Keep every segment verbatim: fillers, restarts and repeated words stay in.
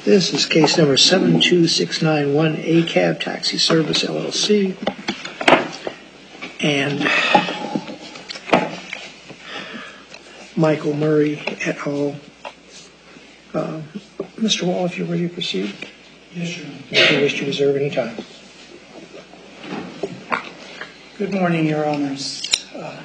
This is case number seven two six nine one, A C A B Taxi Service, L L C. And Michael Murray et al. Uh, Mister Wall, if you're ready to proceed. Yes, Your Honor. If you wish to reserve any time. Good morning, Your Honors. Uh,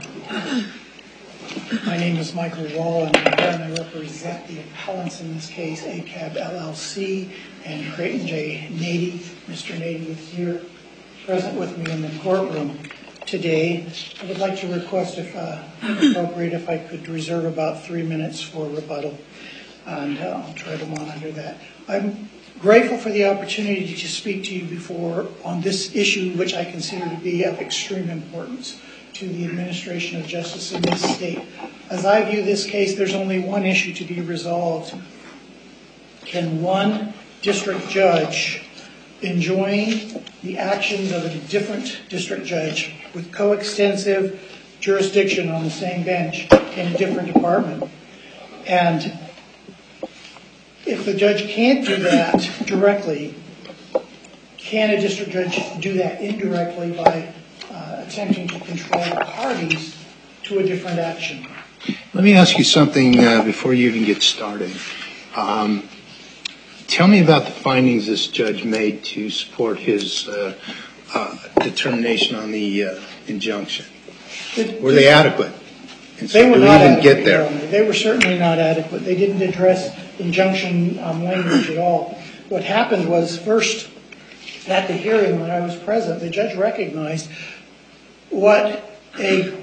my name is Michael Wall, and I represent the appellants in this case, A C A B L L C and Creighton J. Nady. Mister Nady is here, present with me in the courtroom today. I would like to request, if uh, appropriate, if I could reserve about three minutes for rebuttal, and uh, I'll try to monitor that. I'm grateful for the opportunity to speak to you before on this issue, which I consider to be of extreme importance to the administration of justice in this state. As I view this case, there's only one issue to be resolved. Can one district judge enjoin the actions of a different district judge with coextensive jurisdiction on the same bench in a different department? And if the judge can't do that directly, can a district judge do that indirectly by uh, attempting to control the parties to a different action? Let me ask you something uh, before you even get started. Um, tell me about the findings this judge made to support his uh, uh, determination on the uh, injunction. Did, were they adequate? And they so were do we not even adequate. get there? They were certainly not adequate. They didn't address injunction um, language at all. What happened was, first, at the hearing when I was present, the judge recognized what a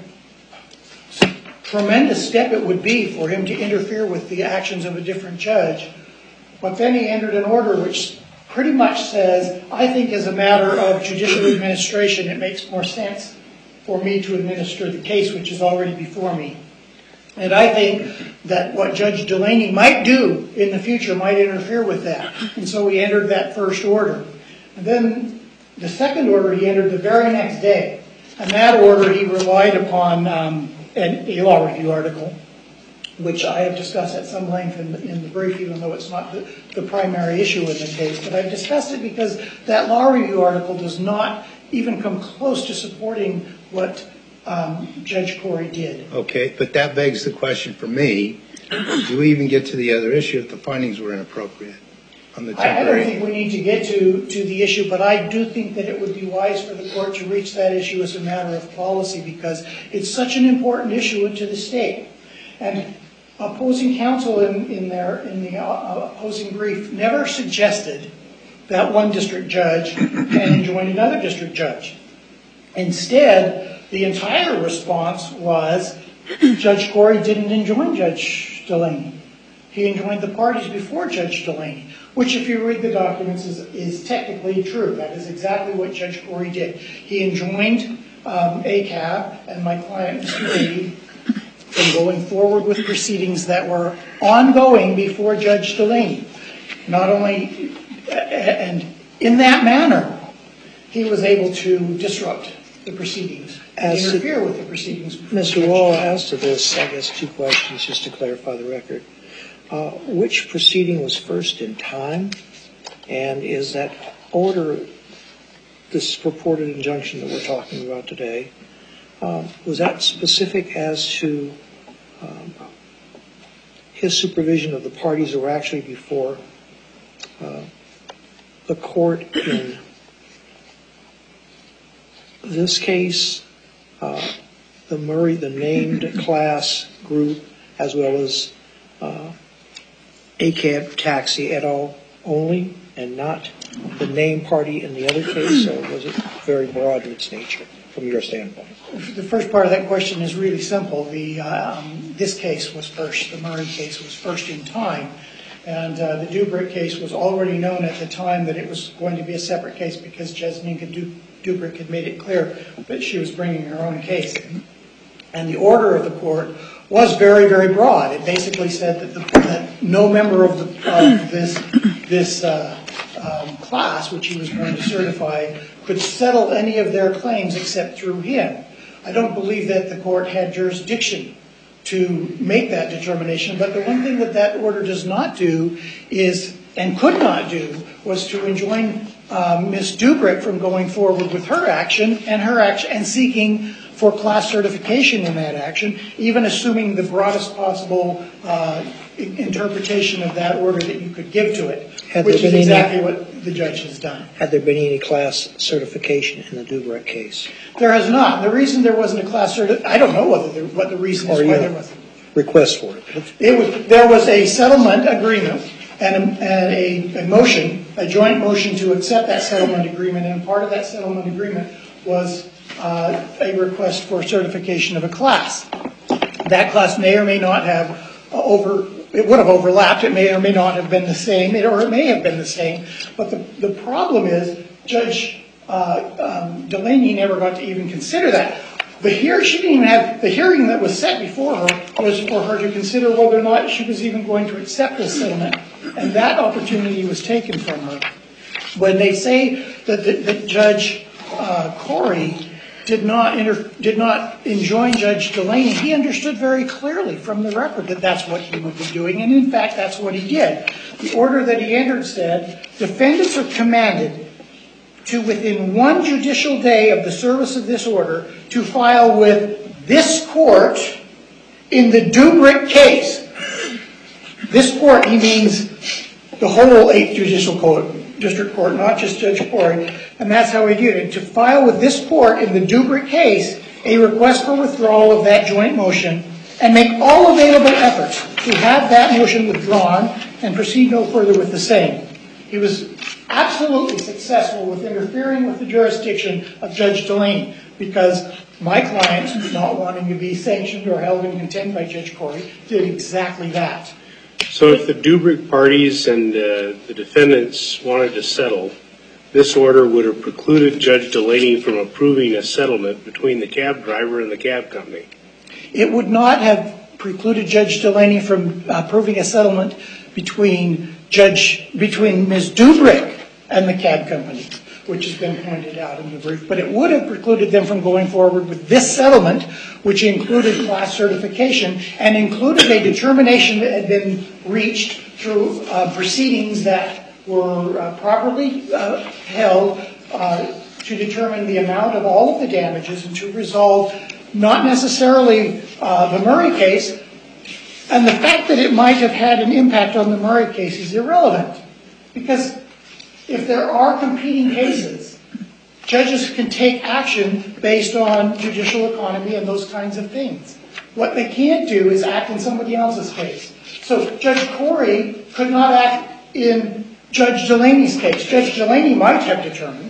tremendous step it would be for him to interfere with the actions of a different judge. But then he entered an order which pretty much says, I think as a matter of judicial administration, it makes more sense for me to administer the case which is already before me. And I think that what Judge Delaney might do in the future might interfere with that. And so he entered that first order. And then the second order he entered the very next day. And that order he relied upon um, an, a law review article, which I have discussed at some length in the, in the brief, even though it's not the, the primary issue in the case. But I've discussed it because that law review article does not even come close to supporting what um, Judge Corey did. Okay, but that begs the question for me, do we even get to the other issue if the findings were inappropriate on the temporary? I, I don't think we need to get to, to the issue, but I do think that it would be wise for the court to reach that issue as a matter of policy because it's such an important issue to the state. And opposing counsel in, in, their, in the uh, opposing brief never suggested that one district judge can enjoin another district judge. Instead, the entire response was Judge Corey didn't enjoin Judge Delaney. He enjoined the parties before Judge Delaney, which if you read the documents is, is technically true. That is exactly what Judge Corey did. He enjoined um, A C A B and my client, Mister Nady, from going forward with proceedings that were ongoing before Judge Delaney. Not only, and in that manner, he was able to disrupt the proceedings, As interfere with the proceedings. Mister Wall, as to this, I guess two questions just to clarify the record. Uh, which proceeding was first in time? And is that order, this purported injunction that we're talking about today, um, was that specific as to um, his supervision of the parties that were actually before uh, the court in this case, uh, the Murray, the named class group, as well as uh, A C A B Taxi et al. Only, and not the named party in the other case, or was it very broad in its nature from your standpoint? The first part of that question is really simple. The um, this case was first. The Murray case was first in time. And uh, the Dubrick case was already known at the time that it was going to be a separate case because Jesninka Dubrick had made it clear that she was bringing her own case. And the order of the court was very, very broad. It basically said that, the, that no member of, the, of this, this uh, um, class, which he was going to certify, could settle any of their claims except through him. I don't believe that the court had jurisdiction to make that determination, but the one thing that that order does not do is and could not do was to enjoin um, Miz Dubrick from going forward with her action and her action and seeking for class certification in that action, even assuming the broadest possible uh, interpretation of that order that you could give to it, Had which there is been exactly any- what the judge has done. Had there been any class certification in the Dubrick case? There has not. The reason there wasn't a class certi- I don't know whether there, what the reason is Or why you there wasn't. request for it? It was, there was a settlement agreement and, a, and a, a motion, a joint motion to accept that settlement agreement, and part of that settlement agreement was uh, a request for certification of a class. That class may or may not have uh, over, it would have overlapped, it may or may not have been the same, it, or it may have been the same, but the, the problem is Judge uh, um, Delaney never got to even consider that. The hear, she didn't even have, the hearing that was set before her was for her to consider whether or not she was even going to accept this settlement, and that opportunity was taken from her. When they say that, that, that Judge uh, Corey did not inter, did not enjoin Judge Delaney, he understood very clearly from the record that that's what he would be doing, and in fact that's what he did. The order that he entered said, defendants are commanded to within one judicial day of the service of this order to file with this court in the Dubrick case. This court, he means the whole eighth Judicial Court, District Court, not just Judge Corey, and that's how he did it. To file with this court in the Dubrick case a request for withdrawal of that joint motion and make all available efforts to have that motion withdrawn and proceed no further with the same. He was absolutely successful with interfering with the jurisdiction of Judge Delaney because my client, not wanting to be sanctioned or held in contempt by Judge Corey, did exactly that. So if the Dubrick parties and uh, the defendants wanted to settle, this order would have precluded Judge Delaney from approving a settlement between the cab driver and the cab company. It would not have precluded Judge Delaney from approving a settlement between Judge, between Miz Dubrick and the cab company, which has been pointed out in the brief, but it would have precluded them from going forward with this settlement, which included class certification and included a determination that had been reached through uh, proceedings that were uh, properly uh, held uh, to determine the amount of all of the damages and to resolve not necessarily uh, the Murray case. And the fact that it might have had an impact on the Murray case is irrelevant, because if there are competing cases, judges can take action based on judicial economy and those kinds of things. What they can't do is act in somebody else's case. So Judge Corey could not act in Judge Delaney's case. Judge Delaney might have determined,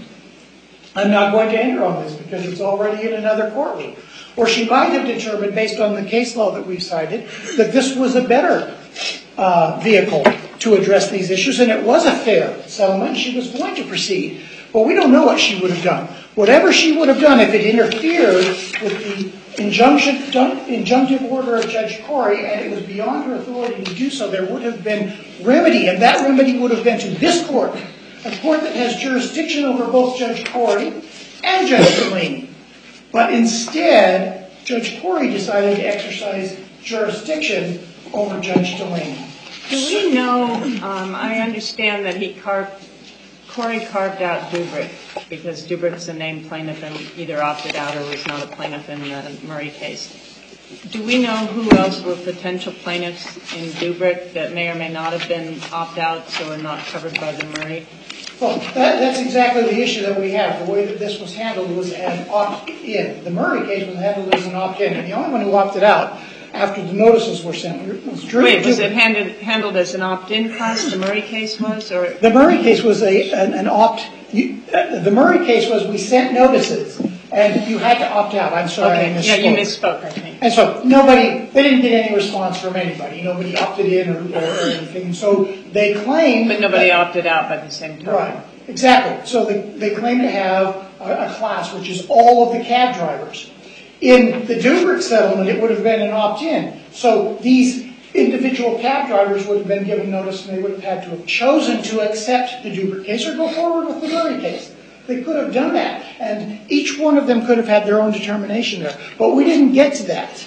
I'm not going to enter on this because it's already in another courtroom. Or she might have determined, based on the case law that we've cited, that this was a better uh, vehicle to address these issues, and it was a fair settlement. She was going to proceed. But we don't know what she would have done. Whatever she would have done, if it interfered with the injunction, injunctive order of Judge Corey, and it was beyond her authority to do so, there would have been remedy, and that remedy would have been to this court, a court that has jurisdiction over both Judge Corey and Judge Delaney. But instead, Judge Corey decided to exercise jurisdiction over Judge Delaney. Do we know, um, I understand that he carved, Corey carved out Dubrick because Dubrick's a named plaintiff and either opted out or was not a plaintiff in the Murray case. Do we know who else were potential plaintiffs in Dubrick that may or may not have been opt-outs or not covered by the Murray? Well, that, that's exactly the issue that we have. The way that this was handled was an opt-in. The Murray case was handled as an opt-in, and the only one who opted out after the notices were sent was Drew. Wait, was it handed, handled as an opt-in class, the Murray case was? Or The Murray case was a, an, an opt... You, uh, the Murray case was we sent notices, and you had to opt out. I'm sorry, okay. I misspoke. Yeah, you misspoke, I think. And so nobody, they didn't get any response from anybody. Nobody opted in or, or, or anything. So they claimed... But nobody that, opted out by the same token. Right, exactly. So they, they claim to have a, a class, which is all of the cab drivers. In the Dubrick settlement, it would have been an opt-in. So these individual cab drivers would have been given notice, and they would have had to have chosen to accept the Dubrick case or go forward with the Murray case. They could have done that, and each one of them could have had their own determination there. But we didn't get to that.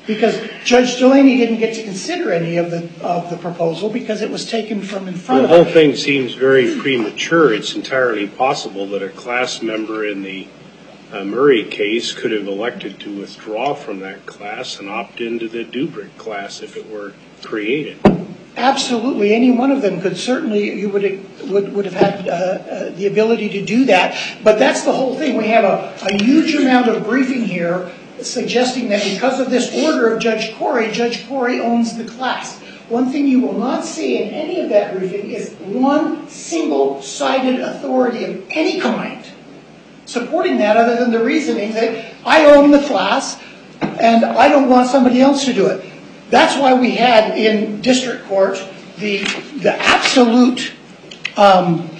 because Judge Delaney didn't get to consider any of the of the proposal because it was taken from in front The of whole him. thing seems very premature. It's entirely possible that a class member in the uh, Murray case could have elected to withdraw from that class and opt into the Dubrick class if it were created. Absolutely, any one of them could certainly, you would would, would have had uh, uh, the ability to do that. But that's the whole thing. We have a, a huge amount of briefing here suggesting that because of this order of Judge Corey, Judge Corey owns the class. One thing you will not see in any of that briefing is one single-sided authority of any kind supporting that, other than the reasoning that I own the class and I don't want somebody else to do it. That's why we had in district court the the absolute um,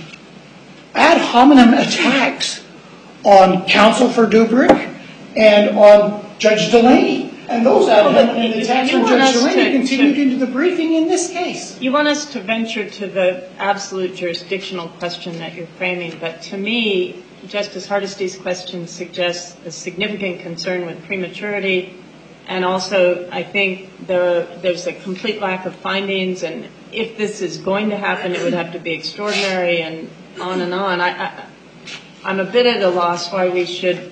ad hominem attacks on counsel for Dubrick and on Judge Delaney. And those ad hominem attacks on Judge Delaney continued into the briefing in this case. You want us to venture to the absolute jurisdictional question that you're framing, but to me, Justice Hardesty's question suggests a significant concern with prematurity. And also, I think the, there's a complete lack of findings, and if this is going to happen, it would have to be extraordinary, and on and on. I, I, I'm a bit at a loss why we should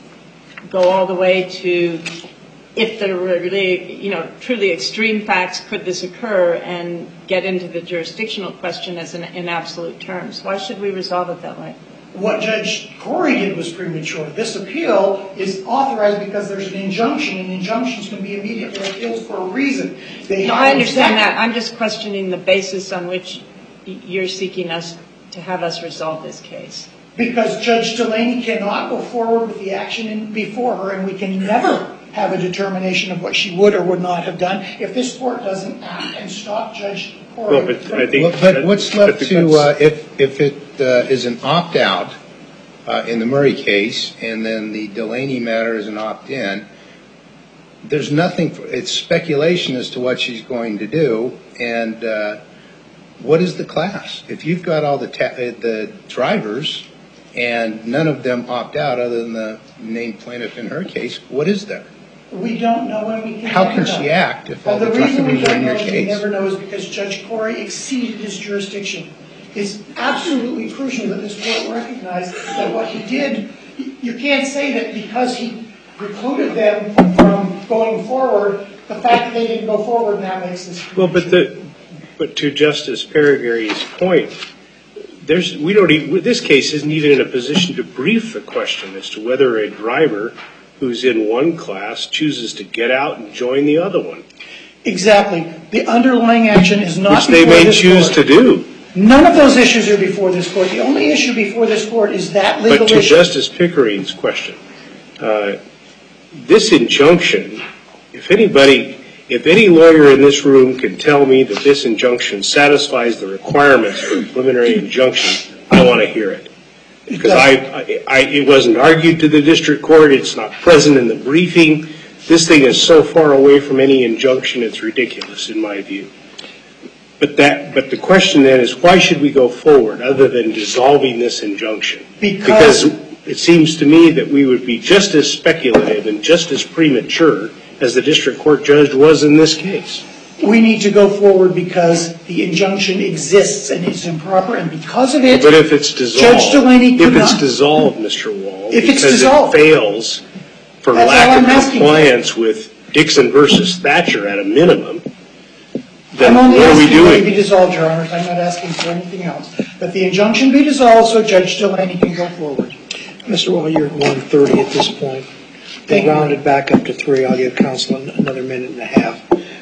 go all the way to, if there were really, you know, truly extreme facts, could this occur, and get into the jurisdictional question as an, in absolute terms. Why should we resolve it that way? What Judge Corey did was premature. This appeal is authorized because there's an injunction, and injunctions can be immediately appealed for a reason. They No, I understand that. I'm just questioning the basis on which you're seeking us to have us resolve this case. Because Judge Delaney cannot go forward with the action in, before her, and we can never have a determination of what she would or would not have done if this court doesn't act and stop Judge Corey. Well, but I think Well, but what's left but to, uh, if, if it uh, is an opt-out uh, in the Murray case, and then the Delaney matter is an opt-in, there's nothing, for, it's speculation as to what she's going to do, and uh, what is the class? If you've got all the, ta- the drivers, and none of them opt out other than the named plaintiff in her case, what is there? We don't know, and we can How never can know. she act if all Well, the the reason we drivers are don't in know your is we case? never know is because Judge Corey exceeded his jurisdiction. It's absolutely crucial that this court recognize that what he did, you can't say that because he precluded them from going forward, the fact that they didn't go forward now makes this Well, but the but to Justice Peregrine's point, there's we don't even, this case isn't even in a position to brief the question as to whether a driver who's in one class chooses to get out and join the other one, Exactly. The underlying action is not which they before may this choose court. to do. None of those issues are before this court. The only issue before this court is that legal But to issue. Justice Pickering's question, uh, this injunction, if anybody, if any lawyer in this room can tell me that this injunction satisfies the requirements for a preliminary injunction, I want to hear it. Because I, I, I, it wasn't argued to the district court, it's not present in the briefing. This thing is so far away from any injunction, it's ridiculous in my view. But that, but the question then is, why should we go forward other than dissolving this injunction? Because- Because it seems to me that we would be just as speculative and just as premature as the district court judge was in this case. We need to go forward because the injunction exists and it's improper, and because of it, But if it's dissolved, Judge Delaney could if it's not- dissolved, Mister Wall, If it's because dissolved. it fails for That's all lack I'm of asking. compliance with Dixon versus Thatcher at a minimum, then I'm only what are we asking that it be doing? dissolved, Your Honors. I'm not asking for anything else. That the injunction be dissolved so Judge Delaney can go forward. Mister Wall, you're at one thirty at this point. Thank They you. rounded back up to three. I'll give counsel an- another minute and a half.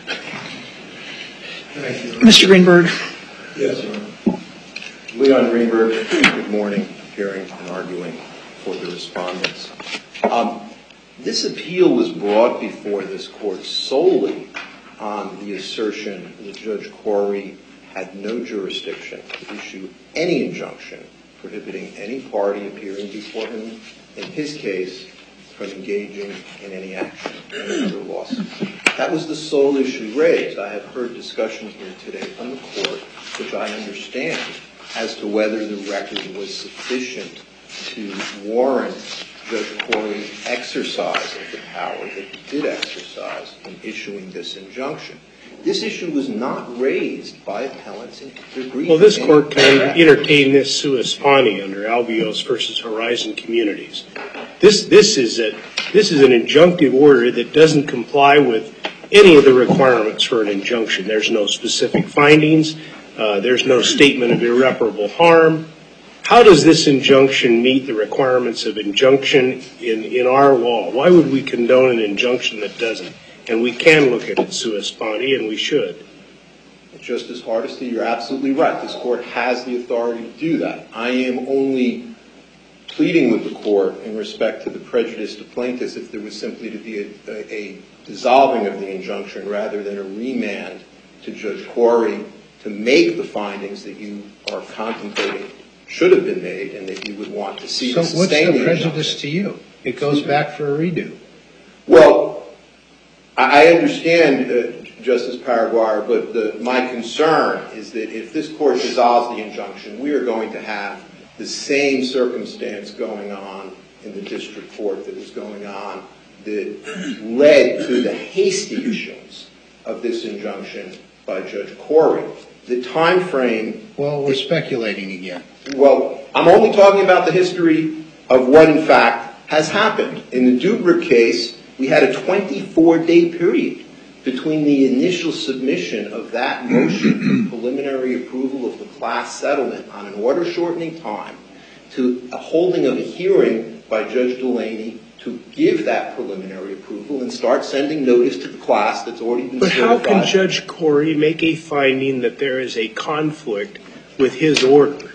Thank you. Mister Greenberg. Yes, sir. Leon Greenberg, good morning, appearing and arguing for the respondents. Um, this appeal was brought before this court solely on the assertion that Judge Corey had no jurisdiction to issue any injunction prohibiting any party appearing before him, in his case, from engaging in any action in another lawsuit. That was the sole issue raised. I have heard discussion here today from the court, which I understand, as to whether the record was sufficient to warrant Judge Corey exercise of the power that he did exercise in issuing this injunction. This issue was not raised by appellants in their brief. Well, this court can entertain this sua sponte under Albios versus Horizon Communities. This this is a this is an injunctive order that doesn't comply with any of the requirements for an injunction. There's no specific findings. Uh, there's no statement of irreparable harm. How does this injunction meet the requirements of injunction in, in our law? Why would we condone an injunction that doesn't? And we can look at it sua sponte, and we should. Justice Hardesty, you're absolutely right. This court has the authority to do that. I am only pleading with the court in respect to the prejudice to plaintiffs if there was simply to be a, a, a dissolving of the injunction rather than a remand to Judge Corey to make the findings that you are contemplating should have been made and that you would want to see. So to what's sustain the the prejudice injunction. to you? It goes back for a redo. Well, I understand, uh, Justice Paraguay, but the, my concern is that if this court dissolves the injunction, we are going to have the same circumstance going on in the district court that was going on that led to the hasty issuance of this injunction by Judge Corey. The time frame... Well, we're speculating again. Well, I'm only talking about the history of what, in fact, has happened. In the Dubrick case, we had a twenty-four day period between the initial submission of that motion for preliminary approval of the class settlement on an order-shortening time to a holding of a hearing by Judge Delaney to give that preliminary approval and start sending notice to the class that's already been But certified. how can Judge Corey make a finding that there is a conflict with his order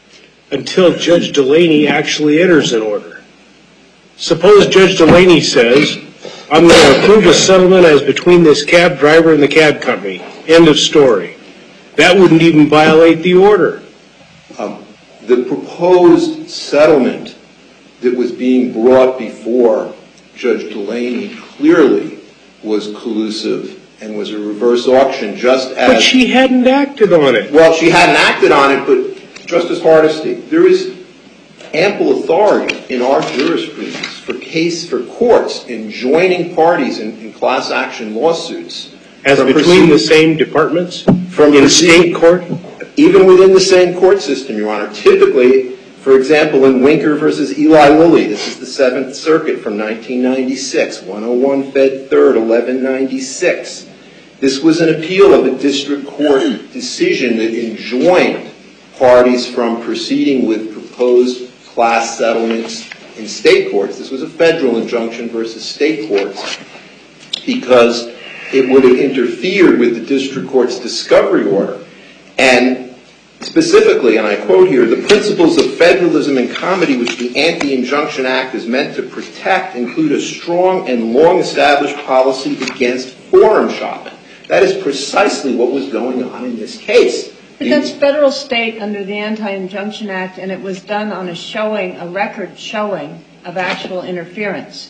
until Judge Delaney actually enters an order? Suppose Judge Delaney says, I'm going to approve a settlement as between this cab driver and the cab company. End of story. That wouldn't even violate the order. Um, the proposed settlement that was being brought before Judge Delaney clearly was collusive and was a reverse auction, just as... But she hadn't acted on it. Well, she hadn't acted on it, but Justice Hardesty, there is ample authority in our jurisprudence for case for courts in joining parties in, in class action lawsuits. As between the same departments? From in state court? Even within the same court system, Your Honor. Typically, for example, in Winker versus Eli Lilly, this is the Seventh Circuit from nineteen ninety-six, one oh one Fed third, eleven ninety-six. This was an appeal of a district court decision that enjoined parties from proceeding with proposed class settlements in state courts. This was a federal injunction versus state courts because it would have interfered with the district court's discovery order. And specifically, and I quote here, the principles of federalism and comity which the Anti-Injunction Act is meant to protect include a strong and long-established policy against forum shopping. That is precisely what was going on in this case. But that's federal state under the Anti-Injunction Act, and it was done on a showing, a record showing of actual interference.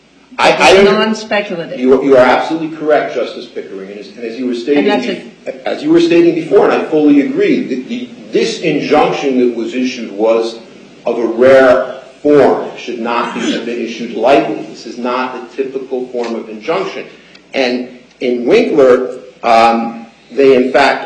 I, I non-speculative. You, you are absolutely correct, Justice Pickering, and as, and as you were stating, a, as you were stating before, and I fully agree, the, the, this injunction that was issued was of a rare form. It should not be, have been issued lightly. This is not the typical form of injunction. And in Winkler, um, they in fact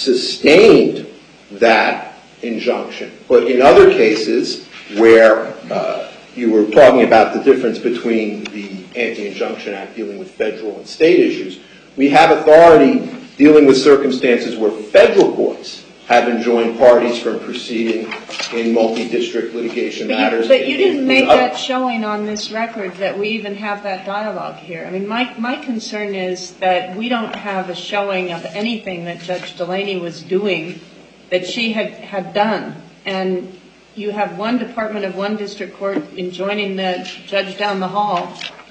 sustained that injunction. But in other cases where uh, you were talking about the difference between the Anti-Injunction Act dealing with federal and state issues, we have authority dealing with circumstances where federal courts have enjoined parties from proceeding in multi-district litigation but matters. You, but you didn't make that showing on this record that we even have that dialogue here. I mean, my, my concern is that we don't have a showing of anything that Judge Delaney was doing that she had, had done. And you have one department of one district court enjoining the judge down the hall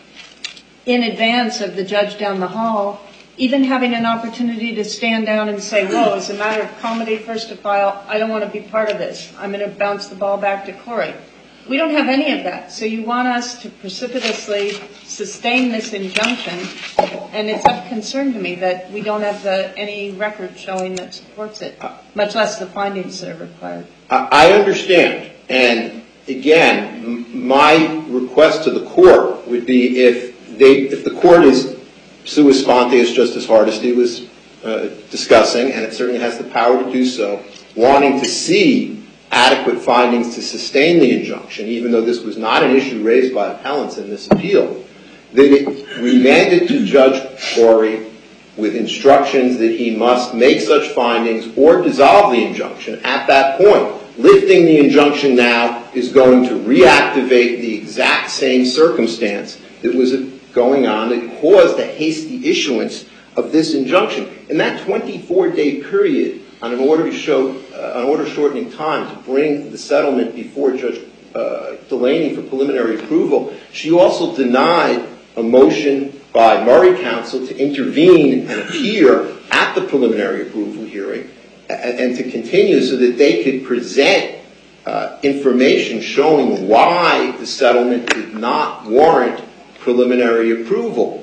in advance of the judge down the hall even having an opportunity to stand down and say, whoa, as a matter of comedy, first to file, I don't want to be part of this. I'm going to bounce the ball back to Corey. We don't have any of that. So you want us to precipitously sustain this injunction, and it's of concern to me that we don't have the, any record showing that supports it, much less the findings that are required. I understand, and again, m- my request to the court would be if they, if the court is sua sponte, as Justice Hardesty was uh, discussing, and it certainly has the power to do so, wanting to see adequate findings to sustain the injunction, even though this was not an issue raised by appellants in this appeal, that it remanded to Judge Corey with instructions that he must make such findings or dissolve the injunction at that point. Lifting the injunction now is going to reactivate the exact same circumstance that was going on that caused the hasty issuance of this injunction. In that twenty-four day period, on an order to show, uh, an order shortening time to bring the settlement before Judge uh, Delaney for preliminary approval, she also denied a motion by Murray Counsel to intervene and appear at the preliminary approval hearing and, and to continue so that they could present uh, information showing why the settlement did not warrant preliminary approval.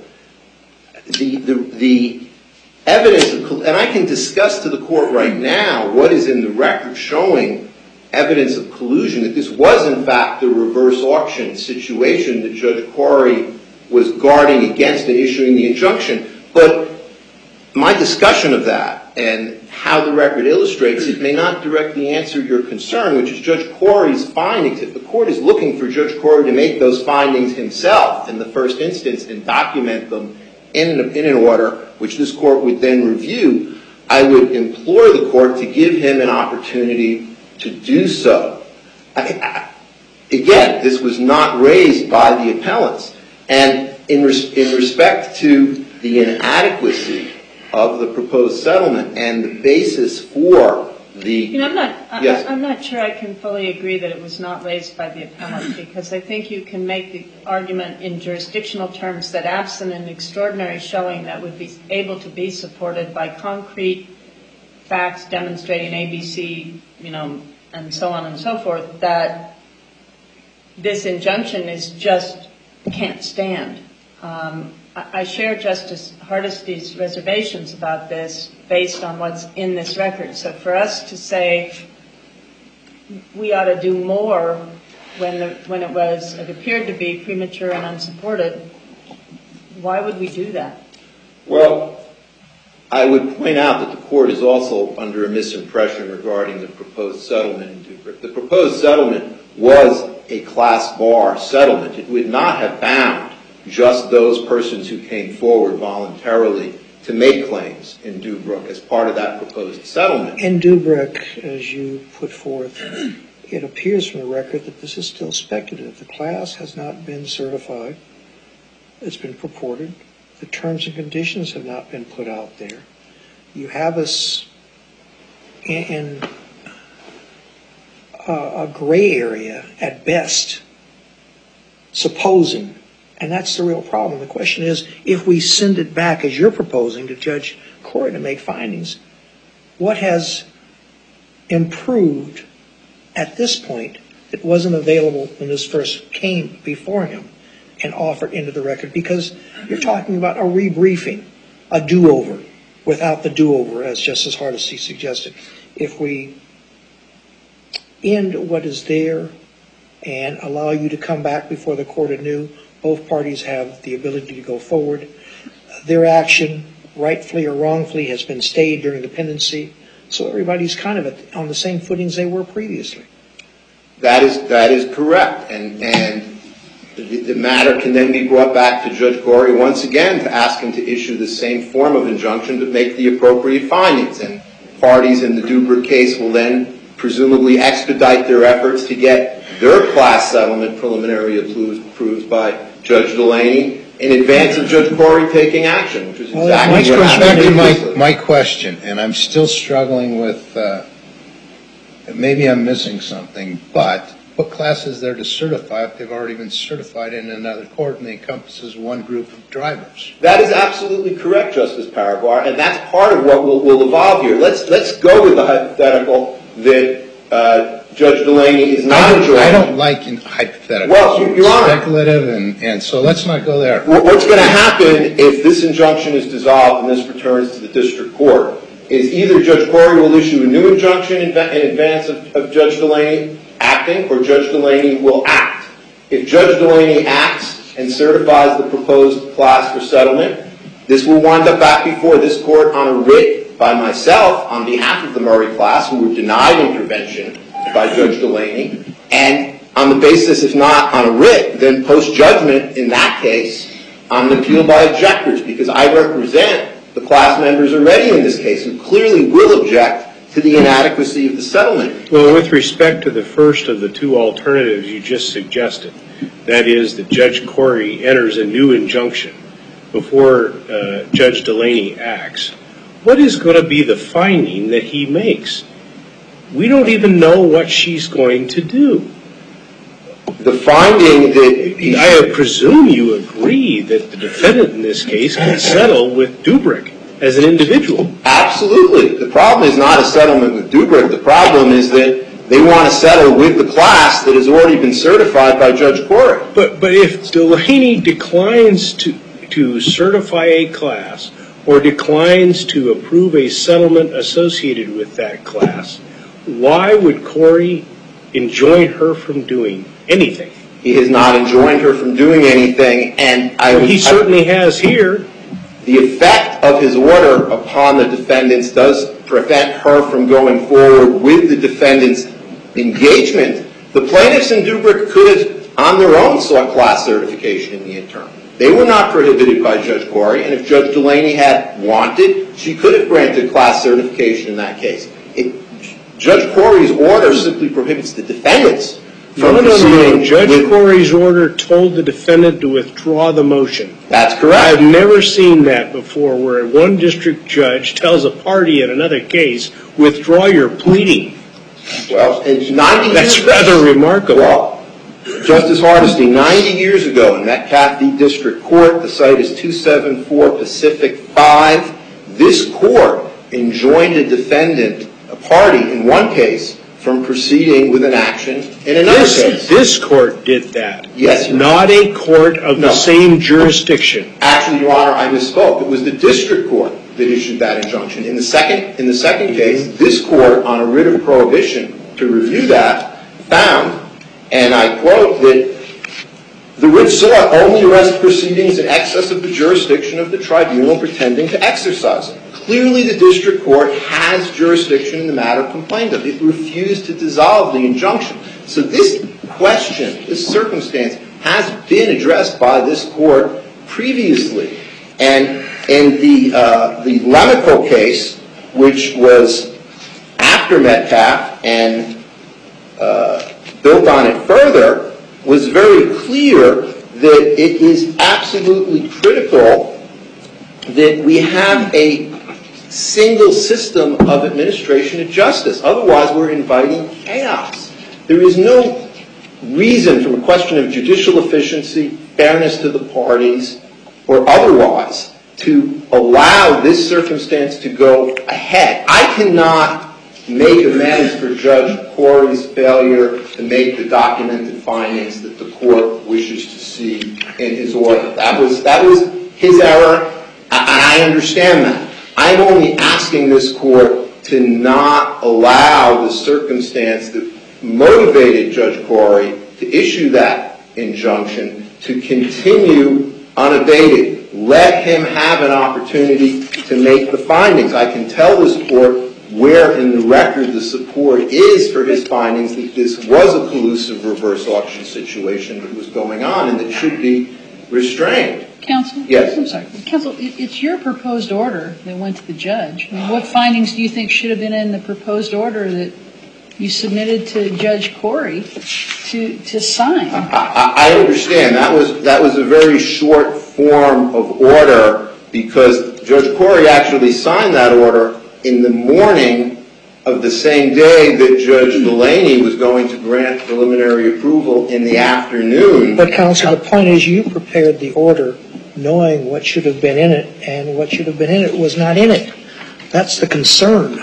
The, the, the evidence, of, and I can discuss to the court right now what is in the record showing evidence of collusion, that this was in fact a reverse auction situation that Judge Corey was guarding against in issuing the injunction. But my discussion of that and how the record illustrates it may not directly answer your concern, which is Judge Corey's findings. If the court is looking for Judge Corey to make those findings himself in the first instance and document them in an, in an order, which this court would then review, I would implore the court to give him an opportunity to do so. I, I, again, this was not raised by the appellants. And in, res- in respect to the inadequacy of the proposed settlement and the basis for the... You know, I'm not, yes. I, I'm not sure I can fully agree that it was not raised by the appellant, because I think you can make the argument in jurisdictional terms that absent an extraordinary showing that would be able to be supported by concrete facts demonstrating A B C, you know, and so on and so forth, that this injunction is just can't stand. Um, I, I share Justice Hardesty's reservations about this based on what's in this record. So for us to say we ought to do more when the, when it was it appeared to be premature and unsupported, why would we do that? Well, I would point out that the court is also under a misimpression regarding the proposed settlement in Dubrick. The proposed settlement was a class bar settlement. It would not have bound just those persons who came forward voluntarily to make claims in Dubrick as part of that proposed settlement. In Dubrick, as you put forth, it appears from the record that this is still speculative. The class has not been certified. It's been purported. The terms and conditions have not been put out there. You have us in, in a, a gray area at best, supposing, and that's the real problem. The question is, if we send it back, as you're proposing, to Judge Corey to make findings, what has improved at this point that wasn't available when this first came before him and offered into the record? Because you're talking about a rebriefing, a do-over, without the do-over, as Justice Hardesty suggested. If we end what is there and allow you to come back before the court anew, both parties have the ability to go forward. Their action, rightfully or wrongfully, has been stayed during the pendency, so everybody's kind of at, on the same footings they were previously. That is that is correct, and and the, the matter can then be brought back to Judge Corey once again to ask him to issue the same form of injunction to make the appropriate findings, and parties in the Dubrick case will then presumably expedite their efforts to get their class settlement preliminary approved, approved by Judge Delaney in advance of Judge Corey taking action, which is exactly well, what happened. Back to my, my question, and I'm still struggling with, uh, maybe I'm missing something, but what class is there to certify if they've already been certified in another court and it encompasses one group of drivers? That is absolutely correct, Justice Parabar, and that's part of what will, will evolve here. Let's let's go with the hypothetical that uh, Judge Delaney is not I enjoying. I don't like hypotheticals. Well, Your Honor, speculative, and, and so let's not go there. what's going to happen if this injunction is dissolved and this returns to the district court is either Judge Corey will issue a new injunction in, in advance of, of Judge Delaney, after acting or Judge Delaney will act. If Judge Delaney acts and certifies the proposed class for settlement, this will wind up back before this court on a writ by myself on behalf of the Murray class, who were denied intervention by Judge Delaney, and on the basis, if not on a writ, then post-judgment in that case on an appeal by objectors, because I represent the class members already in this case who clearly will object to the inadequacy of the settlement. Well, with respect to the first of the two alternatives you just suggested, that is that Judge Corey enters a new injunction before uh, Judge Delaney acts, what is going to be the finding that he makes? We don't even know what she's going to do. The finding that... I presume you agree that the defendant in this case can settle with Dubrick as an individual. Absolutely. The problem is not a settlement with Dubrick. The problem is that they want to settle with the class that has already been certified by Judge Corey. But but if Delaney declines to, to certify a class or declines to approve a settlement associated with that class, why would Corey enjoin her from doing anything? He has not enjoined her from doing anything, and I... He certainly I, has here. The effect of his order upon the defendants does prevent her from going forward with the defendants' engagement. The plaintiffs in Dubrick could have, on their own, sought class certification in the interim. They were not prohibited by Judge Corey, and if Judge Delaney had wanted, she could have granted class certification in that case. It, Judge Corey's order simply prohibits the defendants from no, no, proceeding. No, Judge with, Corey's order told the defendant to withdraw the motion. That's correct. I've never seen that before, where one district judge tells a party in another case, withdraw your pleading. Well, it's ninety That's years rather remarkable. Well, Justice Hardesty, ninety years ago in Metcalfe v. District Court, the site is two seventy-four Pacific five, this court enjoined a defendant, a party in one case, from proceeding with an action in another this, case. This court did that. Yes, Your Not Honor. a court of No. the same jurisdiction. Actually, Your Honor, I misspoke. It was the district court that issued that injunction. In the second, in the second mm-hmm. case, this court, on a writ of prohibition to review that, found, and I quote, that the writ sought only arrest proceedings in excess of the jurisdiction of the tribunal pretending to exercise it. Clearly, the district court has jurisdiction in the matter complained of. It refused to dissolve the injunction. So this question, this circumstance, has been addressed by this court previously. And in the uh, the Lemico case, which was after Metcalfe and uh, built on it further, was very clear that it is absolutely critical that we have a single system of administration of justice. Otherwise, we're inviting chaos. There is no reason from a question of judicial efficiency, fairness to the parties, or otherwise, to allow this circumstance to go ahead. I cannot make amends for Judge Corey's failure to make the documented findings that the court wishes to see in his order. That was, that was his error, and I understand that. I'm only asking this court to not allow the circumstance that motivated Judge Corey to issue that injunction to continue unabated. Let him have an opportunity to make the findings. I can tell this court where in the record the support is for his findings that this was a collusive reverse auction situation that was going on and that should be restrained. Counsel? Yes. I'm sorry. Counsel, it's your proposed order that went to the judge. I mean, what findings do you think should have been in the proposed order that you submitted to Judge Corey to to sign? I, I understand. That was that was a very short form of order because Judge Corey actually signed that order in the morning of the same day that Judge Delaney was going to grant preliminary approval in the afternoon. But, Counsel, the point is you prepared the order knowing what should have been in it, and what should have been in it was not in it. That's the concern.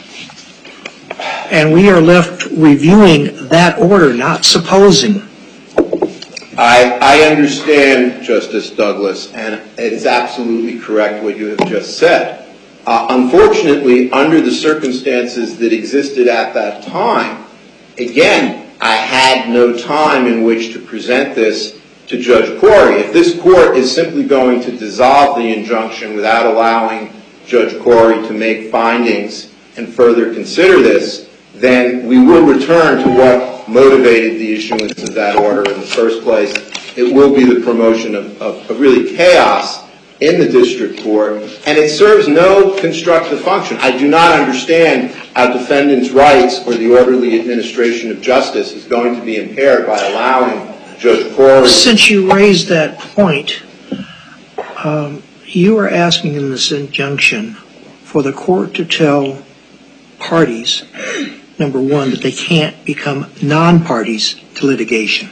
And we are left reviewing that order, not supposing. I, I understand, Justice Douglas, and it is absolutely correct what you have just said. Uh, unfortunately, under the circumstances that existed at that time, again, I had no time in which to present this to Judge Corey. If this court is simply going to dissolve the injunction without allowing Judge Corey to make findings and further consider this, then we will return to what motivated the issuance of that order in the first place. It will be the promotion of, of, of really chaos in the district court, and it serves no constructive function. I do not understand how defendants' rights or the orderly administration of justice is going to be impaired by allowing Judge Corey. Since you raised that point, um, you are asking in this injunction for the court to tell parties, number one, that they can't become non-parties to litigation.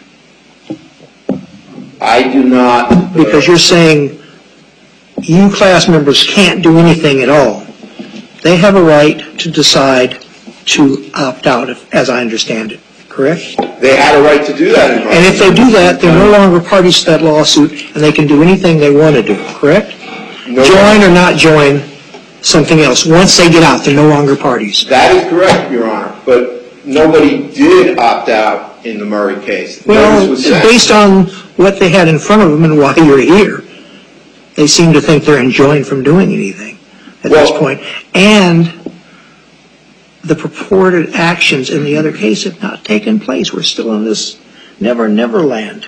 I do not. Uh, because you're saying you class members can't do anything at all. They have a right to decide to opt out, if, as I understand it, correct? They had a right to do that. In and if they do that, they're no longer parties to that lawsuit, and they can do anything they want to do, correct? No join or not join something else. Once they get out, they're no longer parties. That is correct, Your Honor, but nobody did opt out in the Murray case. Well, based on what they had in front of them and why you're here, they seem to think they're enjoined from doing anything at well, this point. And the purported actions in the other case have not taken place. We're still in this never, never land.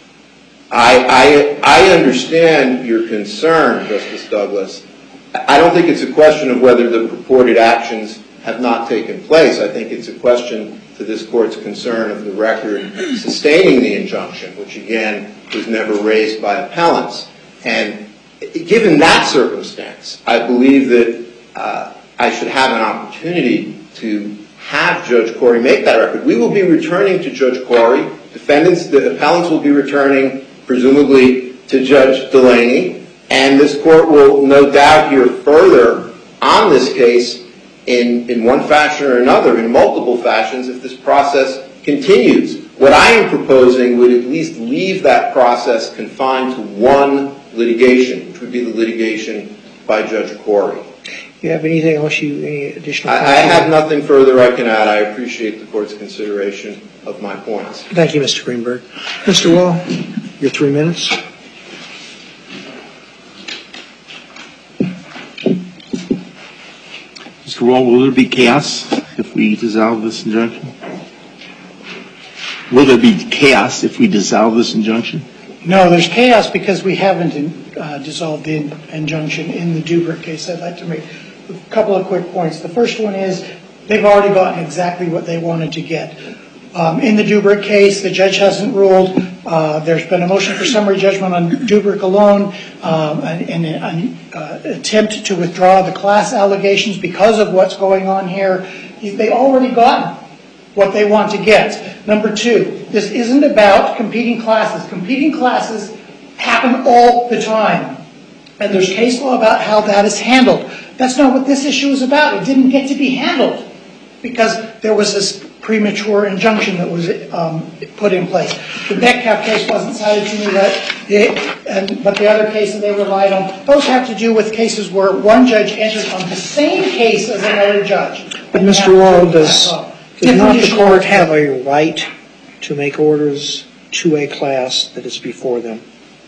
I, I, I understand your concern, Justice Douglas. I don't think it's a question of whether the purported actions have not taken place. I think it's a question to this Court's concern of the record sustaining the injunction, which, again, was never raised by appellants. And given that circumstance, I believe that uh, I should have an opportunity to have Judge Corey make that record. We will be returning to Judge Corey. Defendants, the appellants will be returning, presumably, to Judge Delaney. And this Court will no doubt hear further on this case in, in one fashion or another, in multiple fashions, if this process continues. What I am proposing would at least leave that process confined to one litigation, which would be the litigation by Judge Corey. You have anything else, you, any additional I, I have nothing further I can add. I appreciate the Court's consideration of my points. Thank you, Mister Greenberg. Mister Wall, your three minutes. Mister Wall, will there be chaos if we dissolve this injunction? Will there be chaos if we dissolve this injunction? No, there's chaos because we haven't uh, dissolved the injunction in the Dubrick case. I'd like to make a couple of quick points. The first one is they've already gotten exactly what they wanted to get. Um, in the Dubrick case, the judge hasn't ruled. Uh, there's been a motion for summary judgment on Dubrick alone, um, and an uh, attempt to withdraw the class allegations because of what's going on here. They already got what they want to get. Number two, this isn't about competing classes. Competing classes happen all the time. And there's case law about how that is handled. That's not what this issue is about. It didn't get to be handled because there was this premature injunction that was um, put in place. The Metcalf case wasn't cited to me, but, it, and, but the other cases they relied on, those have to do with cases where one judge enters on the same case as another judge. But Mister Wall, does, does not the court have a right to make orders to a class that is before them?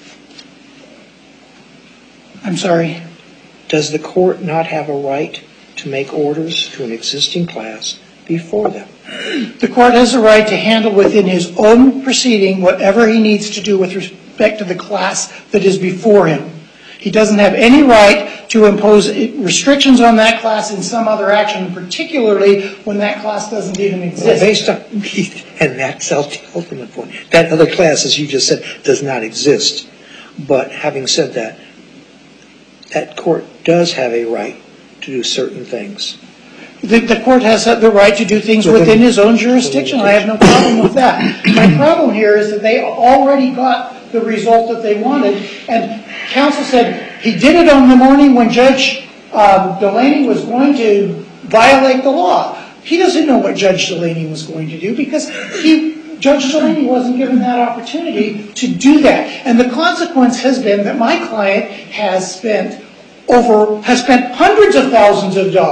I'm sorry? Does the court not have a right to make orders to an existing class before them? The court has a right to handle within his own proceeding whatever he needs to do with respect to the class that is before him. He doesn't have any right to impose restrictions on that class in some other action, particularly when that class doesn't even exist. Well, based on, and that's the ultimate point. That other class, as you just said, does not exist. But having said that, that court does have a right to do certain things. The, the court has the right to do things within, within his own jurisdiction. I have no problem with that. My problem here is that they already got the result that they wanted, and counsel said he did it on the morning when Judge um, Delaney was going to violate the law. He doesn't know what Judge Delaney was going to do because he, Judge Delaney wasn't given that opportunity to do that. And the consequence has been that my client has spent over has spent hundreds of thousands of dollars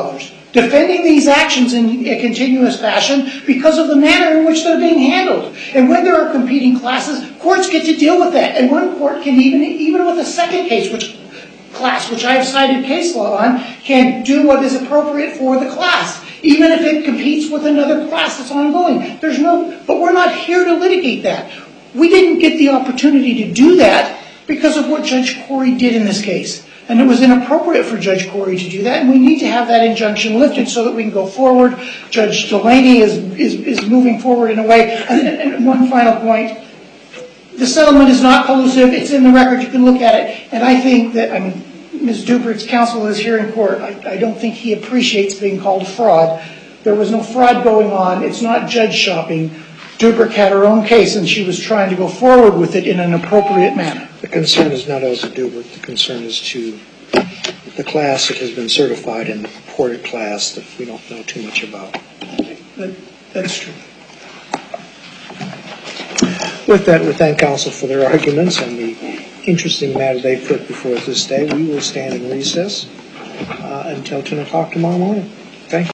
defending these actions in a continuous fashion because of the manner in which they're being handled. And when there are competing classes, courts get to deal with that. And one court can even, even with a second case, which class, which I have cited case law on, can do what is appropriate for the class, even if it competes with another class that's ongoing. There's no, but we're not here to litigate that. We didn't get the opportunity to do that because of what Judge Corey did in this case. And it was inappropriate for Judge Corey to do that, and we need to have that injunction lifted so that we can go forward. Judge Delaney is, is, is moving forward in a way. And, and one final point. The settlement is not collusive. It's in the record. You can look at it. And I think that, I mean, Miz Dubrick's counsel is here in court. I, I don't think he appreciates being called fraud. There was no fraud going on. It's not judge shopping. Dubrick had her own case, and she was trying to go forward with it in an appropriate manner. The concern is not Elsa Dubrick. The concern is to the class that has been certified in the purported class that we don't know too much about. That, that's true. With that, we thank counsel for their arguments and the interesting matter they put before us this day. We will stand in recess uh, until ten o'clock tomorrow morning.